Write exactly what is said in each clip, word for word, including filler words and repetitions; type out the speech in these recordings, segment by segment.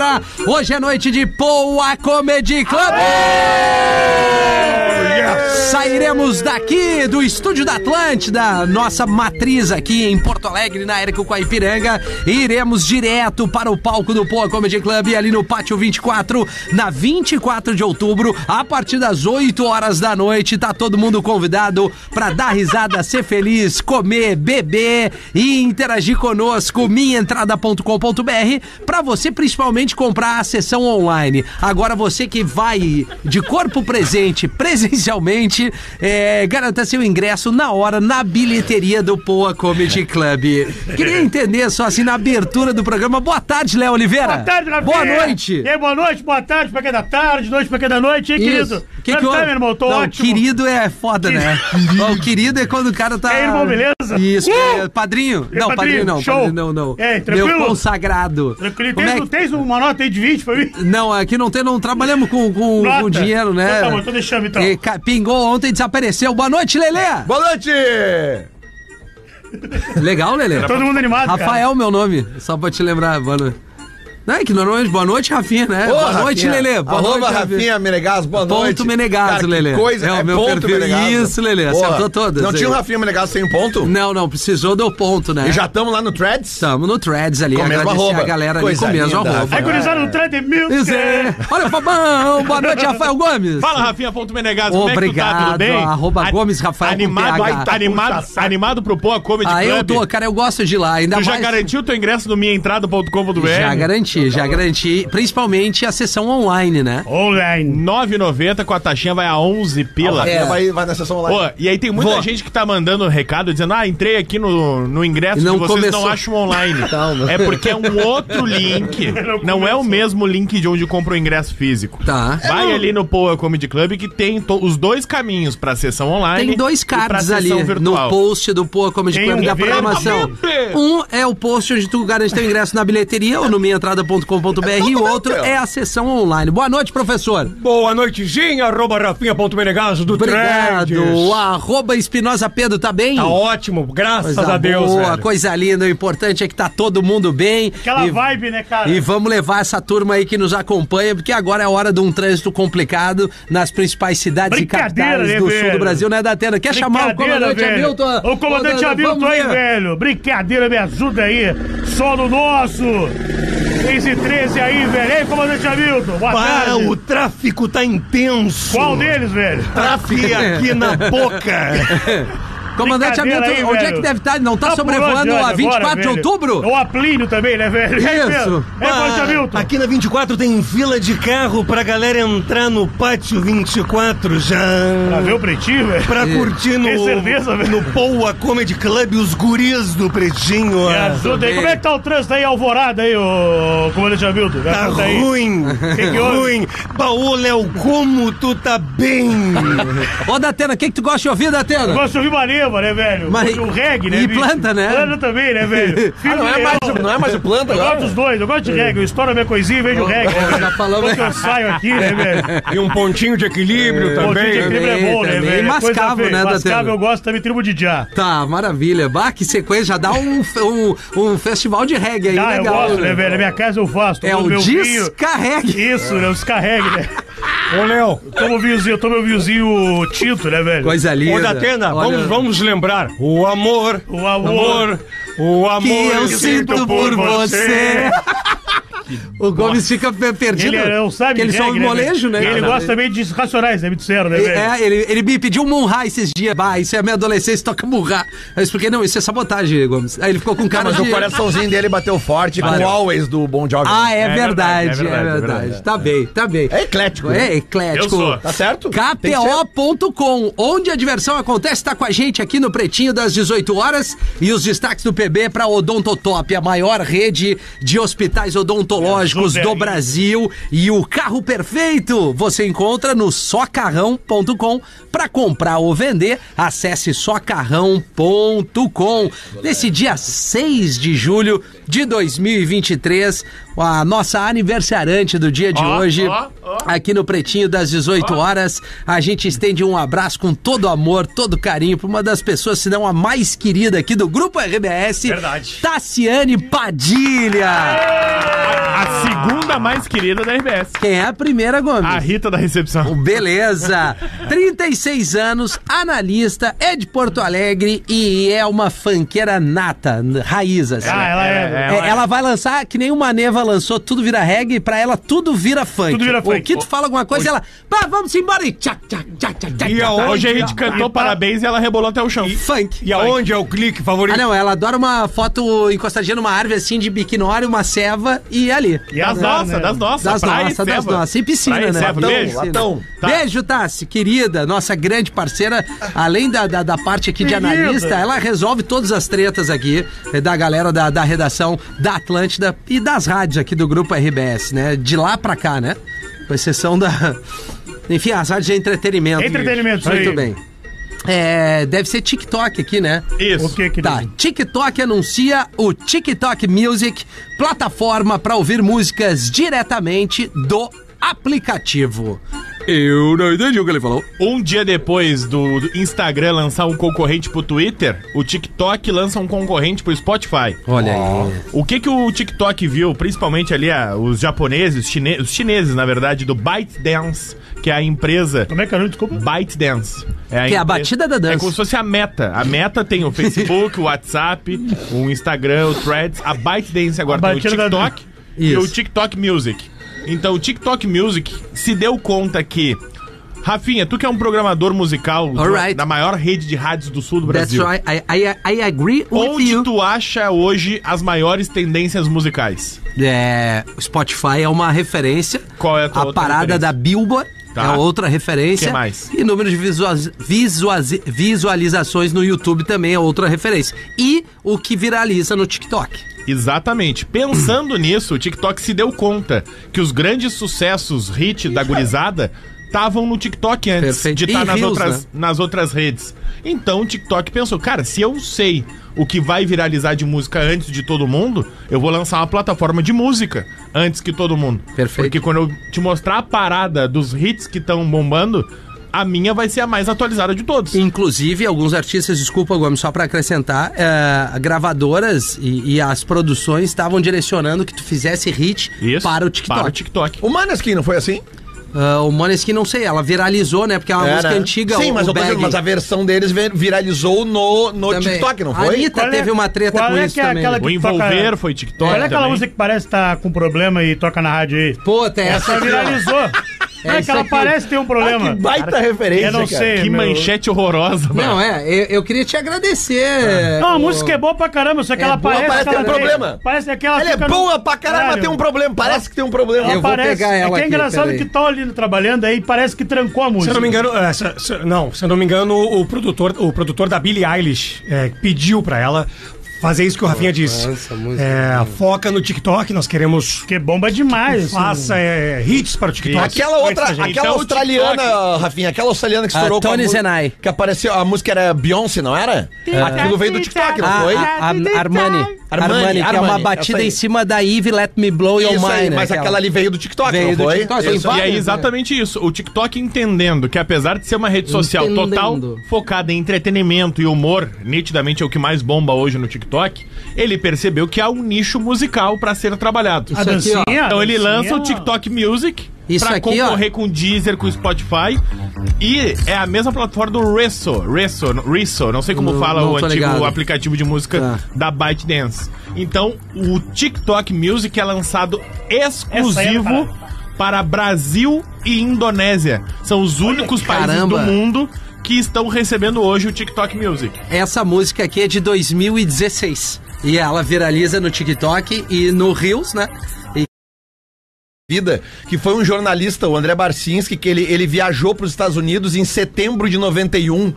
galera. Hoje é noite de Poa Comedy Club. Sairemos daqui do estúdio da Atlântida, nossa matriz aqui em Porto Alegre, na Érico Coaipiranga, e iremos direto para o palco do Poa Comedy Club, ali no Pátio vinte e quatro, na vinte e quatro de outubro, a partir das oito horas da noite. Tá todo mundo convidado para dar risada, ser feliz, comer, beber e interagir conosco. minha entrada ponto com ponto b r, para você principalmente comprar a sessão online. Agora você que vai de corpo presente, presencialmente, é, garanta seu ingresso na hora, na bilheteria do Poa Comedy Club. Queria entender só assim, na abertura do programa. Boa tarde, Léo Oliveira. Boa tarde, Rafinha. Boa noite. E aí, boa noite, boa tarde pra quem é da tarde, noite pra quem é da noite. E aí, Isso. querido? Que que tá, meu irmão? Tô Não, ótimo. Querido é foda, né? O querido é quando o cara tá... É, irmão, beleza? Isso, Uh! é, padrinho. E Não, padrinho, padrinho não, show. padrinho não, não. É, tranquilo? Meu consagrado. Tranquilo. Como Tens, é não que- tens uma nota aí de vinte pra mim? Não, aqui não tem, não trabalhamos com, com, Nota. com dinheiro, né? Então tá bom, então deixamos então. E ca- pingou ontem e desapareceu. Boa noite, Lelê. Boa noite! Legal, Lelê. Todo mundo animado, cara. Rafael, meu nome, só pra te lembrar. Boa noite. Não, é que normalmente, boa noite, Rafinha, né? Ô, boa noite, Rafinha. Lelê. Boa Arroba noite, Rafinha Menegas, boa Ponto noite. Menegas, Cara, que Lelê. coisa, É o meu ponto perfil. Menegas. Isso, Lelê, Porra, acertou todas Não aí. tinha um Rafinha Menegas sem ponto? Não, não, precisou do ponto, né? E já estamos lá no Threads? Estamos no Threads ali, Com o mesmo agradecer arroba. a galera ali Coisa com o mesmo linda, arroba. Aí, gurizada, no Trade Music. Isso é. Olha, Fabão, boa noite, Rafael Gomes. Fala, Rafinha.Menegas, como é que tu tá? Obrigado, Tudo bem? arroba A- Gomes Rafael com animado, P H. animado, animado pro Poa Comedy Ah, eu Club? tô, cara, eu gosto de ir lá, ainda Tu já mais... garantiu teu ingresso no minha entrada ponto com ponto b r? Já garanti, já garanti, principalmente a sessão online, né? Online. nove e noventa com a taxinha vai a onze pila. É, vai, vai na sessão online. Pô, e aí tem muita Vou. gente que tá mandando recado dizendo, ah, entrei aqui no, no ingresso E não de vocês, começou. não acham online. Calma. É porque é um outro link, não é o mesmo link de onde compra o ingresso físico. Tá. Vai ali no Poa Comedy Club que tem to- os dois caminhos pra sessão online. Tem dois e pra cards sessão ali virtual. no post do Poa Comedy Tem Club um da verde. programação. Um é o post onde tu garante teu ingresso na bilheteria ou no minha entrada ponto com ponto b r e o outro é a sessão online. Boa noite, professor. Boa noitezinha, arroba Rafinha.Menegas do Obrigado. Threads. O arroba Espinosa Pedro tá bem? Tá ótimo, graças Coisa a Deus, boa, velho. coisa linda. O importante é que tá todo mundo bem. Aquela E- vibe, né, cara? E vamos levar essa turma aí que nos acompanha, porque agora é hora de um trânsito complicado nas principais cidades e Brincadeira, capitais né, do sul velho? do Brasil, né, Datena? Quer chamar o Brincadeira, comandante velho. Hamilton? O comandante Ô, Hamilton vamos aí, ver. velho. Brincadeira, me ajuda aí. Solo nosso. seis e treze aí, velho. E aí, comandante Hamilton? Boa Ah, tarde. o tráfico tá intenso. Qual deles, velho? Tráfico aqui na boca. Comandante Brincadeira Hamilton, aí, onde é velho. que deve estar? Não tá, Tá por sobrevoando onde, a olha, vinte e quatro agora, de velho? outubro? Ou a Plínio também, né, velho? E aí, Isso. velho? É, comandante Hamilton. Aqui na vinte e quatro tem fila de carro pra galera entrar no pátio vinte e quatro já. Pra ver o pretinho, velho? Pra curtir no, Tem certeza, velho? no Poa Comedy Club os guris do Pretinho. Me ó. ajuda aí. Como é que tá o trânsito aí, Alvorada aí, ô comandante Hamilton? Me Tá ajuda aí. ruim, Que que houve? ruim. Baú, Léo, como tu tá bem? Ô, Datena, o que que tu gosta de ouvir, Eu Datena? gosto de ouvir Maneva, né, velho? Mas- O reggae, né, e bicho? planta, né? Planta também, né, velho? Filho Não é, legal. mais, não é mais o planta Eu gosto agora? dos dois, eu gosto de reggae. Eu estouro a minha coisinha e vejo reggae, né, velho? já falamos- Quando eu saio aqui, né, velho? E um pontinho de equilíbrio Pô, também. de equilíbrio é bom, né, também. velho? E mascavo, Coisa feia. né, Mascavo Datena? eu gosto também, tribo de já. Tá, maravilha. Bah, que sequência. Já dá um, um, um festival de reggae aí, Ah, eu legal. gosto, né, velho? Na minha casa eu faço. É tomo o meu vinho. descarregue. Isso, né? Os carregue, né? Ô, Léo. Tomo vinhozinho, eu tomo meu vinhozinho tinto, né, velho? Coisa linda. Ô, Datena, Olha, vamos, vamos lembrar. O amor. O amor. O amor. que eu sinto por você. O Gomes fica pe- perdido. Ele não sabe que eles de são os reggae, molejos, né? E ele cara? gosta também de racionais, né? Me disseram, né, velho? É, ele, ele me pediu um Munra esses dias. Bah, isso é a minha adolescência, toca Munra. Eu expliquei, não, isso é sabotagem, Gomes. Aí ele ficou com cara Mas de... o coraçãozinho dele bateu forte com Valeu. o Always do Bon Jovi. Ah, é, É verdade, verdade, é é verdade, verdade, é verdade. Tá bem, tá bem. É eclético. É né? eclético. Eu sou. Tá certo? K T O ponto com, onde a diversão acontece, tá com a gente aqui no Pretinho das dezoito horas e os destaques do P B para Odontotop, a maior rede de hospitais odontológicos do Brasil, e o carro perfeito você encontra no socarrão ponto com. Para comprar ou vender, acesse socarrão ponto com. Nesse dia seis de julho de dois mil e vinte e três, a nossa aniversariante do dia de Ó, hoje, ó, ó. aqui no Pretinho das dezoito horas. A gente estende um abraço com todo amor, todo carinho para uma das pessoas, se não a mais querida aqui do Grupo R B S, Verdade. Tassiane Padilha. A segunda mais querida da R B S. Quem é a primeira, Gomes? A Rita da recepção. Beleza. trinta e seis anos, analista, é de Porto Alegre e é uma funkeira nata, raiz, assim. Ah, ela é. É, ela vai lançar, que nem o Maneva lançou, tudo vira reggae, pra ela tudo vira funk. Tudo vira funk. O Kito fala alguma coisa e ela, pá, vamos embora e tchac, tchac, tchac, tchac, tchac, E tchac, aonde- Hoje a gente cantou parabéns e ela rebolou até o chão. funk. E aonde é o clique Ah, favorito? não, ela adora uma foto encostadinha numa árvore assim de biquinório, uma ceva e é ali. E Das azar, nossas, né? das nossas. Das praia e nossas, das ceva. nossas. E piscina, Praia e né? ceva. Latão, Beijo. latão. Tá. Beijo, Tassi, querida, nossa grande parceira, além da, da, da parte aqui de Querida. analista, ela resolve todas as tretas aqui, eh, da galera da, da redação da Atlântida e das rádios aqui do Grupo R B S, né? De lá pra cá, né? Com exceção da... Enfim, as rádios de entretenimento. Entretenimento, isso Muito aí. bem. É, deve ser TikTok aqui, né? Isso. O que que Tá, TikTok anuncia o TikTok Music, plataforma para ouvir músicas diretamente do aplicativo. Eu não entendi o que ele falou. Um dia depois do do Instagram lançar um concorrente pro Twitter, o TikTok lança um concorrente pro Spotify. Olha aí. O que que o TikTok viu, principalmente ali ah, os japoneses, chine- os chineses, na verdade, do ByteDance, que é a empresa Como é que é o nome? Desculpa. ByteDance. Que é a empre- batida da dança. É como se fosse a Meta. A Meta tem o Facebook, o WhatsApp, o Instagram, o Threads. A ByteDance agora A tem o batida da TikTok dança. e o Isso. TikTok Music. Então o TikTok Music se deu conta que... Rafinha, tu que é um programador musical do- Alright. da maior rede de rádios do sul do That's Brasil. right. I, I, I agree with Onde you. tu acha hoje as maiores tendências musicais? É, o Spotify é uma referência. Qual é a tua A outra parada referência? da Billboard Tá. é outra referência. Que mais? E número de visualiz- visualiz- visualizações no YouTube também é outra referência. E o que viraliza no TikTok. Exatamente. Pensando nisso, o TikTok se deu conta que os grandes sucessos, hit da gurizada, estavam no TikTok antes Perfeito. de estar E nas, Reels, outras, né? nas outras redes. Então o TikTok pensou, cara, se eu sei o que vai viralizar de música antes de todo mundo, eu vou lançar uma plataforma de música antes que todo mundo. Perfeito. Porque quando eu te mostrar a parada dos hits que estão bombando, a minha vai ser a mais atualizada de todos. Inclusive, alguns artistas, desculpa, Gomes, só pra acrescentar, é, gravadoras e, e as produções estavam direcionando que tu fizesse hit Isso, para o TikTok. Para o TikTok. O Maneskin não foi assim? Ah, o Måneskin, não sei, ela viralizou, né? Porque é uma É, música né? antiga, Sim, o, mas, o eu tô dizendo, Bag. mas a versão deles vi- viralizou no, no Também. TikTok, não A foi? Anitta Qual é- teve uma treta qual com é isso que é também. aquela O que Envolver toca- foi TikTok Olha aquela também. música que parece que tá com problema e toca na rádio aí. Pô, tem essa Essa aqui, ó. viralizou. Não é isso que ela aqui. parece ter um problema. Ah, que baita referência, Eu não cara. sei. Que meu. manchete horrorosa, mano. Não, é, eu, eu queria te agradecer. Não, a ô- música é boa pra caramba, só que É ela boa, parece. parece que ter um ela tem- problema. Parece que ela Ela é fica no- boa pra caralho, mas tem um problema. Parece que tem um problema. Eu vou parece, pegar ela é que é aqui, engraçado peraí. que tá ali trabalhando aí, parece que trancou a música. Se eu não me engano, é, se- se- não, se eu não me engano, o produtor, o produtor da Billie Eilish é, pediu pra ela fazer isso que o Rafinha disse. essa música É, foca no TikTok, nós queremos Porque bomba demais. assim. faça é, hits para o TikTok. Aquela outra, Extra, gente. aquela Então, o australiana, Rafinha, aquela australiana que A estourou com a Tony música- Zenai. que apareceu, a música era Beyoncé, não era? Aquilo veio do TikTok, não A, foi? a, a Armani. Armani, que é uma Armani, batida essa aí. em cima da Eve Let Me Blow Your Isso aí, Mind. mas aquela ali veio do TikTok, Veio não do foi? TikTok, Isso. tem E aí, várias, exatamente isso. O TikTok entendendo que, apesar de ser uma rede social Entendendo. total focada em entretenimento e humor, nitidamente é o que mais bomba hoje no TikTok, ele percebeu que há um nicho musical pra ser trabalhado. A Isso aqui, ó. dancinha. Então ele a dancinha, lança o TikTok Music Isso pra aqui, ó. concorrer com o Deezer, com o Spotify. E é a mesma plataforma do Resso. Resso, Resso não sei como Não- fala não o tô antigo ligado. aplicativo de música Tá. da ByteDance. Então, o TikTok Music é lançado Essa aí é exclusivo do para Brasil e Indonésia. São os únicos países caramba. do mundo que estão recebendo hoje o TikTok Music. Essa música aqui é de dois mil e dezesseis. E ela viraliza no TikTok e no Reels, né? E Vida, que foi um jornalista, o André Barcinski, que ele, ele viajou para os Estados Unidos em setembro de noventa e um.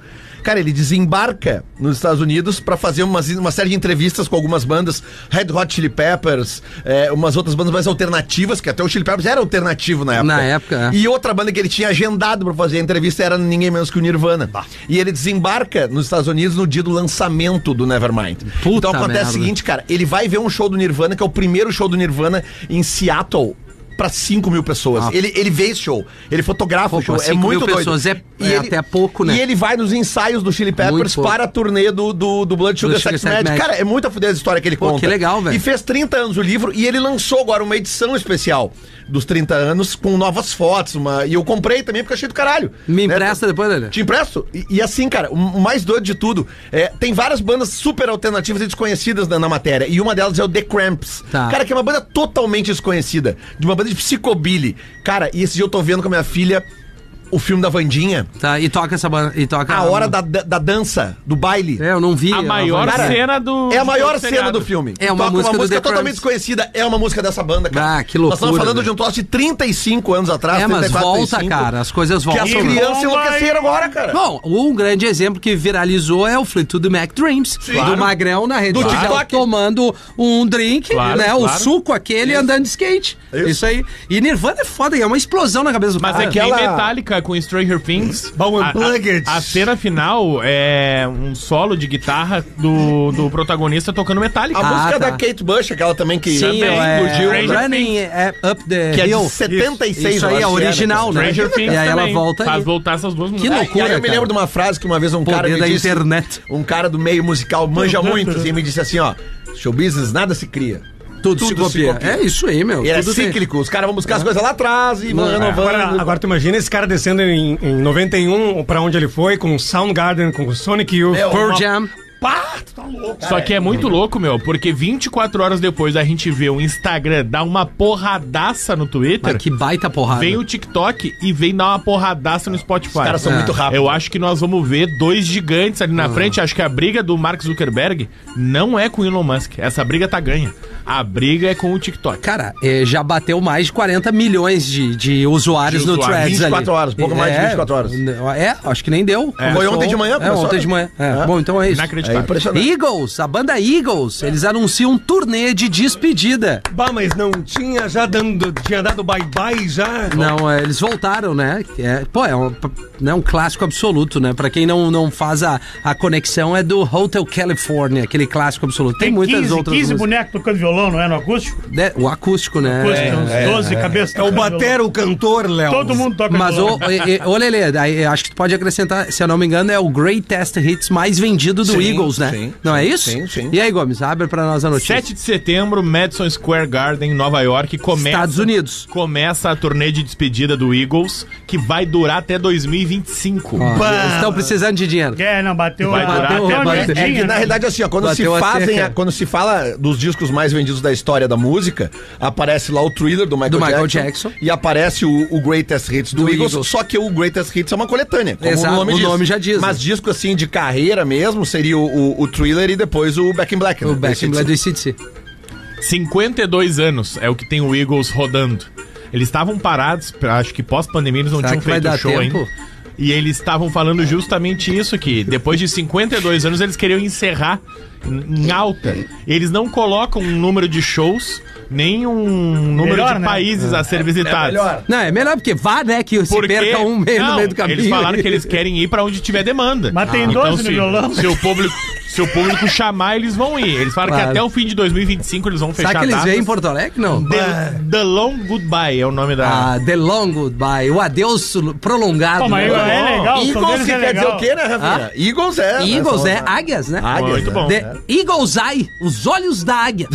Cara, ele desembarca nos Estados Unidos pra fazer umas, uma série de entrevistas com algumas bandas, Red Hot Chili Peppers, é, umas outras bandas mais alternativas, que até o Chili Peppers era alternativo na época. Na época, é. E outra banda que ele tinha agendado pra fazer a entrevista era ninguém menos que o Nirvana. Bah. E ele desembarca nos Estados Unidos no dia do lançamento do Nevermind. Puta então acontece merda. o seguinte, cara, ele vai ver um show do Nirvana, que é o primeiro show do Nirvana em Seattle, pra cinco mil pessoas. Ah. Ele, ele vê esse show. Ele fotografa Pô, o show. É cinco muito mil doido. pessoas é- E é ele- até pouco, né? E ele vai nos ensaios do Chili Peppers Muito pouco. para a turnê do, do, do Blood Sugar Do Sugar Sex Sex Magic. Magic. Cara, é muito a fuder a história que ele Pô, conta. que legal, velho. E fez trinta anos o livro e ele lançou agora uma edição especial dos trinta anos com novas fotos. Uma... E eu comprei também porque achei do caralho. Me né? empresta depois, Lelê. Te empresto? E, e assim, cara, o mais doido de tudo, é, tem várias bandas super alternativas e desconhecidas na, na matéria. E uma delas é o The Cramps. Tá. Cara, que é uma banda totalmente desconhecida. De uma banda de psicobilly. Cara, e esse dia eu tô vendo com a minha filha o filme da Wandinha. Tá, e toca essa banda. E toca A hora da, da, da dança, do baile. É, eu não vi. A maior Cara, cena do. É a maior do cena seriado. do filme. É uma Toca música do uma música The totalmente Cramps. desconhecida. É uma música dessa banda, cara. Ah, que loucura, Nós estamos falando velho. de um troço de trinta e cinco anos atrás. É, mas trinta e quatro, volta, trinta e cinco, cara. As coisas Que as voltam. né? crianças Bomba enlouqueceram agora, cara. Bom, um grande exemplo que viralizou é o Fleetwood Mac Dreams. Claro. Do Magrão na rede Do social TikTok. tomando um drink, Claro, né? O claro. suco aquele andando de skate. Isso. Isso. aí. E Nirvana é foda, é uma explosão na cabeça do Mas cara. é que Aquela- nem Metallica com Stranger Things. Bom, a, Unplugged. a, a cena final é um solo de guitarra do, do protagonista tocando Metallica. A Ah, música tá. da Kate Bush, aquela também que Sim, também é, explodiu. Stranger Running é, Up the Que é de Hill. setenta e seis, Isso aí eu é acho que é, original, né? Stranger Things E aí ela também. volta Faz aí. voltar essas duas Que músicas. loucura, E aí eu me cara. lembro de uma frase que uma vez um Poder cara me da disse, internet. um cara do meio musical manja muito, assim, me disse assim, ó, show business nada se cria. Tudo, se, Tudo se copia. copia. É isso aí, meu. E é Tudo tem- cíclico, os caras vão buscar as coisas lá atrás e vão Não, é. renovando. Agora, agora tu imagina esse cara descendo em, em noventa e um pra onde ele foi, com Soundgarden, com Sonic Youth. É, Pearl uma- Jam. Pá, tu tá louco. Só que é muito louco, meu, porque vinte e quatro horas depois a gente vê o Instagram dar uma porradaça no Twitter, Mas que baita porrada. vem o TikTok e vem dar uma porradaça no Spotify. Os caras são É. muito rápidos. Eu acho que nós vamos ver dois gigantes ali na frente. Acho que a briga do Mark Zuckerberg não é com o Elon Musk. Essa briga tá ganha. A briga é com o TikTok. Cara, é, já bateu mais de quarenta milhões de, de usuários De no usuários. Threads vinte e ali. quatro horas, pouco mais de vinte e quatro horas. É, acho que nem deu. Foi ontem de manhã, É, começou, ontem né? de manhã. É. É. Bom, então é isso. É Inacreditável. impressionante. Eagles, a banda Eagles, eles anunciam um turnê de despedida. Bah, mas não tinha já dando, tinha dado bye-bye já? Não, é, eles voltaram, né? É, pô, é um, né, um clássico absoluto, né? Pra quem não, não faz a, a conexão, é do Hotel California, aquele clássico absoluto. Tem, Tem muitas quinze, outras quinze músicas. bonecos tocando violão, não é? No acústico? É, o acústico, né? Acústico, É. uns doze cabeças. É o tocando batera, violão. o cantor, Léo. Todo mundo toca Mas, violão. ô, e- e- ô Lelê, daí, acho que tu pode acrescentar, se eu não me engano, é o Greatest Hits mais vendido do Sim, Eagles, né? sim, não é sim, isso? sim, sim. E aí, Gomes, abre pra nós a notícia. sete de setembro, Madison Square Garden, Nova York, começa, Estados Unidos. começa a turnê de despedida do Eagles, que vai durar até dois mil e vinte e cinco. Ó, Bah. eles estão precisando de dinheiro. É, não, bateu. Vai durar bateu, até uma dois- merdinha, É que, na né? realidade, assim, ó, quando se Bateu a fazem, cerca. a- quando se fala dos discos mais vendidos da história da música, aparece lá o Thriller do Michael, Do Michael Jackson, Jackson. e aparece o, o Greatest Hits do, Do Eagles, Eagles. só que o Greatest Hits é uma coletânea, como Exato, o nome o diz. nome já diz, Mas né? disco, assim, de carreira mesmo, seria o, o, o Thriller e depois o Back in Black. O né? Back in Esse- Black do A C D C. cinquenta e dois anos é o que tem o Eagles rodando. Eles estavam parados, acho que pós-pandemia eles não Será tinham que vai feito dar show tempo? ainda. E eles estavam falando justamente isso, que depois de cinquenta e dois anos eles queriam encerrar em em alta. Eles não colocam um número de shows, nem um número Melhor, de né? países a ser visitados. melhor. Não, é melhor porque vá, né, que se Porque, perca um meio não, no meio do caminho. eles falaram que eles querem ir pra onde tiver demanda. Mas tem Então, doze no se, violão. se o público, se o público chamar, eles vão ir. Eles falaram Claro. que até o fim de dois mil e vinte e cinco eles vão fechar Será que eles datas. vêm em Porto Alegre? Não. The, The Long Goodbye é o nome da... Ah, The Long Goodbye, o adeus prolongado. Pô, mas né? é legal, o som Eagles, deles que é quer dizer legal. o quê, né, Rafinha? Eagles é. Eagles, né? né? São- Águias, né? Águias, Muito né? bom. The Eagle's Eye, os olhos da águia.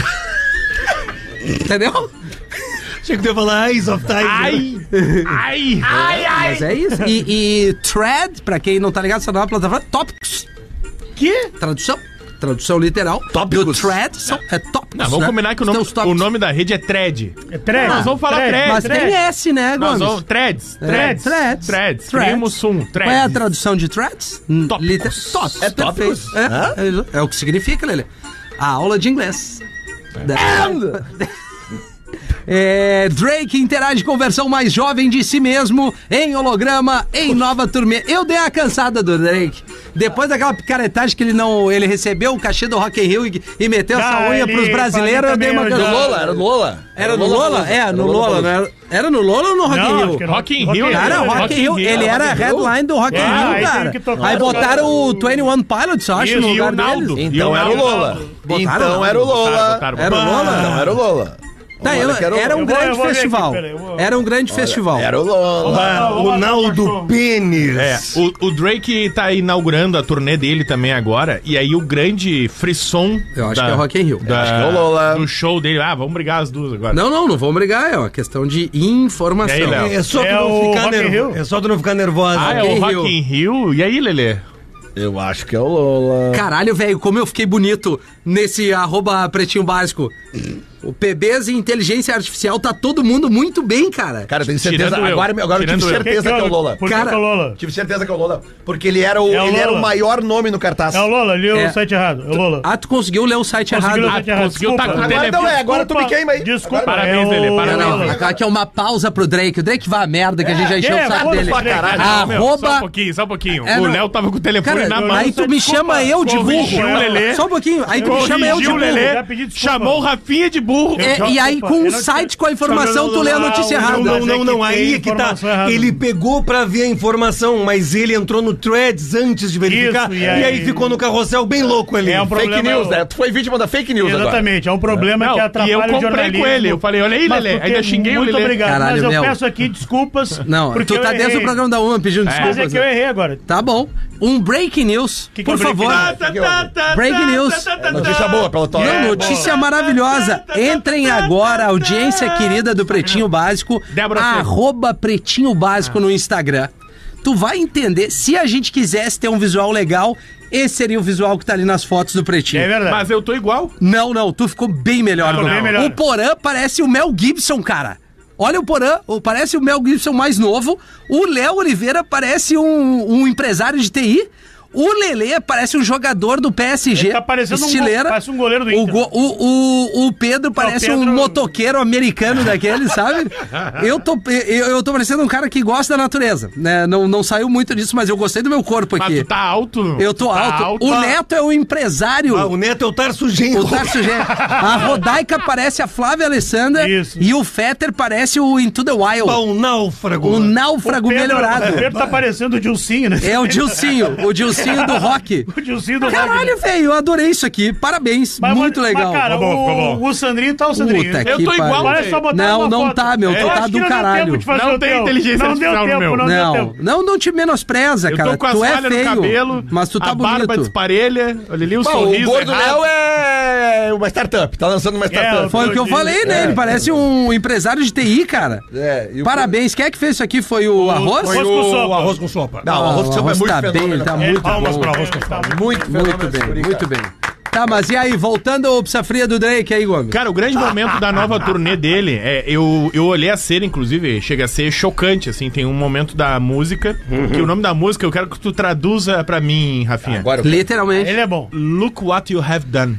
Entendeu? Achei que tu ia falar Eyes of Tiger. Ai! Ai! Ai, ai! Mas é isso. E, e Thread, pra quem não tá ligado, essa nova plataforma, Topics. Que? Tradução. Tradução literal. Tópicos. Do Thread são, é Topics. Não, vamos né? combinar que o Então, nome, os tópicos. o nome da rede é Thread. É thread. Nós vamos falar thread. Mas thread. tem S, né, Nós Gomes? vamos... Threads. É, Threads. Threads. Threads. Threads. Criamos um. Qual é a Threads. tradução de Threads? Hum, Tópicos. liter- Tópicos. É tópicos. Perfeito. É, é, é o que significa, Lelê. A aula de inglês. Da- É, Drake interage com versão mais jovem de si mesmo em holograma em nova turnê. Eu dei a cansada do Drake. Depois daquela picaretagem que ele não, ele recebeu o cachê do Rock in Rio e, e meteu Ah, essa unha ele- pros brasileiros, eu dei uma também, cansada. Lola, era no Lola. Era no Lola? É, no Lola, né? Era no Lola ou no Rock in Não, Rio? acho que não. Rock in Rio, Cara, Rio, Rock Rock in in Rio, Rio, ele era Rock in Rio. headline do Rock in É, Rio, aí cara. teve que tocar Aí os botaram caras. o vinte e um Pilots, eu acho, Isso, no e lugar o Naldo. deles. Então E o era o Naldo. Lola. Botaram Então o era o Botaram, Lola. botaram, Era o botaram. Lola? Não, era o Lola. Tá, eu- Olha que era o- era um Eu vou- grande eu vou ver aqui, festival. peraí, eu vou- Era um grande festival. Era o Lola. Ah, o Naldo Pênis. É, o, o Drake tá inaugurando a turnê dele também agora, e aí o grande frisson Eu acho que é Rock in Rio. da- Acho que é o Lola. do show dele. Ah, vamos brigar as duas agora. Não, não, não vamos brigar, é uma questão de informação. E aí, Léo? É só, É tu não o ficar Rock in nervo... Rio? é só tu não ficar nervosa. Ah, é Rock o in Rock Rio. in Rio? E aí, Lelê? Eu acho que é o Lola. Caralho, velho, como eu fiquei bonito nesse arroba pretinho básico. O P Bs e inteligência artificial tá todo mundo muito bem, cara. Cara, eu tenho certeza. Tirando eu. Agora, agora eu tive Tirando eu. certeza que é o Lola. Por que Cara, que é o Lola? Tive certeza que é o Lola. Porque ele era o, É o ele era o Lola. maior nome no cartaz. É o Lola, li É. o site errado. É o Lola. Ah, tu conseguiu ler o site Conseguiu ler o errado. site errado. conseguiu tá com o Desculpa. Agora não é, agora tu me queima aí. Desculpa. Agora- Parabéns, é o- Lelê, Não, parabéns. não, aqui é uma pausa pro Drake. O Drake vai a merda que a gente já encheu é, o saco foda-se, dele. pra caralho. Não, meu, Arroba- Só um pouquinho, só um pouquinho. É, o não. Léo tava com o telefone Cara, na mão. aí tu me Desculpa, chama eu de burro. corrigiu o Lelê. Só um pouquinho. Aí tu me chama eu de Corrigiu o burro. Lelê, Já pedi desculpa. chamou o Rafinha de burro. É, e aí, com Eu o não site te- com a informação, Não, tu lê a não, notícia não, errada. Não, Mas não, é não, que não. tem Aí é que tá. informação errada. Ele pegou pra ver a informação, mas ele entrou no Threads antes de verificar. Isso, e, e aí... aí ficou no carrossel bem louco ali. É um Fake problema- news, né? Tu foi vítima da fake news agora. Exatamente, é um problema Não, que e atrapalha eu o comprei jornalismo. com ele. Eu falei, olha aí, Mas Lelê. porque- Ainda xinguei o Muito Lelê. obrigado, Caralho, mas eu meu. peço aqui desculpas. Não, porque tu eu tá desde o errei. programa da Uma pedindo Mas desculpas. é que eu né? errei agora. Tá bom. Um breaking news, Que que por é breaking favor. news? Tá, tá, tá, Breaking tá, news. tá, tá, tá, Notícia boa pela tua. Não, É, notícia maravilhosa. Entrem agora, audiência querida do Pretinho Básico, Débora Seco. arroba Pretinho Básico no Instagram. Tu vai entender, se a gente quisesse ter um visual legal, esse seria o visual que tá ali nas fotos do Pretinho. É verdade. Mas eu tô igual. Não, não, tu ficou bem melhor. Não, Bruno. bem melhor. O Porã parece o Mel Gibson, cara. Olha o Porã, o- parece o Mel Gibson mais novo. O Léo Oliveira parece um, um empresário de T I. O Lelê parece um jogador do P S G. Ele tá parecendo um estileira. go- parece um goleiro do o, Inter. go- o, o, o Pedro parece Pedro- um motoqueiro americano daquele, sabe? Eu tô, eu, eu tô parecendo um cara que gosta da natureza, né? Não, não saiu muito disso, mas eu gostei do meu corpo Mas aqui. tu tá alto. Eu tô Tu tá alto. O Neto é o empresário. Ah, o Neto é o Tarso Genro. O Tarso Genro. A Rodaica parece a Flávia Alessandra. Isso. E o Fetter parece o Into the Wild. Ah, o náufrago. O náufrago Pedro- melhorado. O Pedro tá parecendo o Dilcinho, né? É o Dilcinho. O Dilcinho do rock. O Dilcinho do Caralho, velho, eu adorei isso aqui. Parabéns. Mas- Muito mas, legal. cara, Ficou bom, ficou o, bom. o Sandrinho tá o Sandrinho. Puta Eu que tô igual, pariu. Olha só botar Não, uma não foto. tá, meu. Eu Tu acho tá que do não deu caralho. tempo de fazer Não o tem teu. inteligência Não deu artificial no tempo, meu. não, deu Não, tempo. não, não te menospreza, Eu cara. tô com as Tu é falhas no feio, cabelo, mas tu tá a barba bonito. desparelha, olha ali o Bom, sorriso o gordo errado. Léo é uma startup. Tá lançando uma startup. Foi o que eu falei, né? Ele parece um empresário de T I, cara. É, e o- Parabéns. Quem é que fez isso aqui? Foi o Arroz? Foi o sopa. arroz com sopa. Não, o Ah, arroz o com sopa é arroz muito tá bem, fenômeno, ele tá cara. muito Palmas bom. pro arroz com sopa. Muito Muito fenômeno, bem, guri, muito cara. bem. Tá, mas e aí, voltando ao Pizza Fria do Drake aí, Gomes? Cara, o grande momento da nova turnê dele, é, eu, eu olhei a cena, inclusive, chega a ser chocante, assim, tem um momento da música, que o nome da música eu quero que tu traduza pra mim, Rafinha. Agora eu Literalmente. Ele é bom. Look what you have done.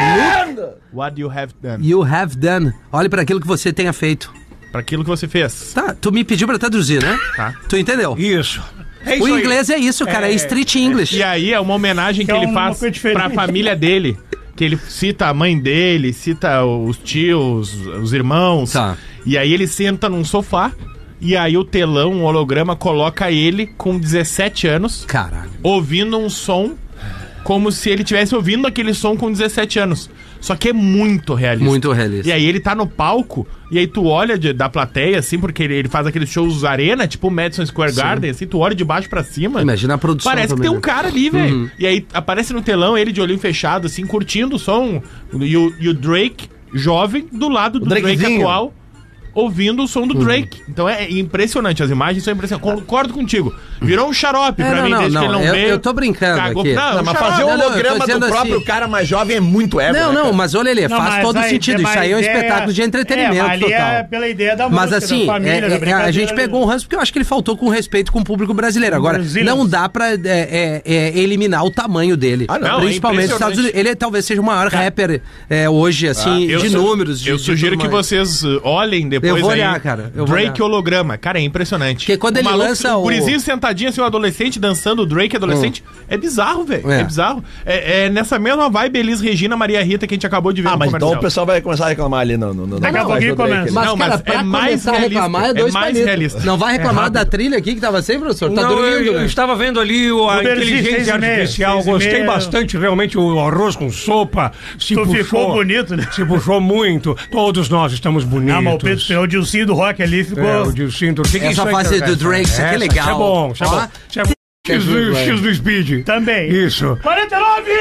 What you have done. You have done. Olhe pra aquilo que você tenha feito. Pra aquilo que você fez. Tá, tu me pediu pra traduzir, né? Tá. Tu entendeu? Isso. É isso O aí. inglês é isso, cara, é, street English. E aí é uma homenagem que, Que é ele uma faz coisa diferente. pra família dele. Que ele cita a mãe dele, cita os tios, os irmãos. Tá. E aí ele senta num sofá. E aí o telão, o holograma, coloca ele com dezessete anos, Caralho. ouvindo um som como se ele estivesse ouvindo aquele som com dezessete anos. Só que é muito realista. Muito realista. E aí ele tá no palco, e aí tu olha de- da plateia, assim, porque ele, ele faz aqueles shows arena, tipo o Madison Square Garden, assim, tu olha de baixo pra cima. Imagina a produção Parece que também, tem um né? cara ali, velho. E aí aparece no telão ele de olhinho fechado, assim, curtindo o som. E o, e o Drake, jovem, do lado do Drake Drakezinho. atual. ouvindo o som do Drake. Então é impressionante, as imagens são impressionantes. Concordo contigo. Virou um xarope É, pra não, mim, não, desde não, que ele não eu- veio. eu tô brincando Cagou- aqui. Não, Não, um mas xarope. fazer o Não, não, eu tô holograma do dizendo próprio assim- cara mais jovem é muito ego, Não, né, não, cara? mas olha, ele Não, faz mas todo a sentido. ideia- Isso aí é um mas a ideia- espetáculo de entretenimento é, mas ali total. é pela ideia da Mas música, assim, da família, é- da é- a brincadeira gente ali. pegou um ranço porque eu acho que ele faltou com respeito com o público brasileiro. Agora, Brasileiros. não dá pra é, é, é, eliminar o tamanho dele. Ah, não, é Principalmente nos Estados impressionante. Unidos. Ele talvez seja o maior rapper é, hoje, assim, Eu de su- números. de- eu de sugiro tudo que mais. vocês uh, olhem depois Eu vou aí. olhar, cara, eu vou Drake olhar. holograma. Cara, é impressionante. Porque quando ele maluco- lança o o- gurizinho sentadinho assim, o adolescente dançando o Drake adolescente. É bizarro, velho. É. É. bizarro. É, é nessa mesma vibe Elis Regina, Maria Rita que a gente acabou de ver Ah, no mas então comercial. o pessoal vai começar a reclamar ali no... no, no Daqui a no- pouquinho no Drake, começa. né? Mas, Não, cara, mas pra é mais começar a realista, reclamar é é dois mais palitos. realista. Não vai reclamar É da trilha aqui que tava sem, professor? Tá Não, dormindo, eu, né? eu estava vendo ali o- a O Berlim, seis inteligência e meia, artificial, seis e gostei meia. bastante, realmente, o arroz com sopa. Se Tu puxou, ficou bonito, né? Se puxou muito. Todos nós estamos bonitos. Ah, mas o Pedro, o Dilcinho do rock ali ficou... É, o Dilcinto. O que que é Essa isso aí, fase cara? do Drake, isso aqui é Essa, legal. Isso é bom, isso é Ó. bom. Isso é bom. X do, X do Speed. Também. Isso. quarenta e nove!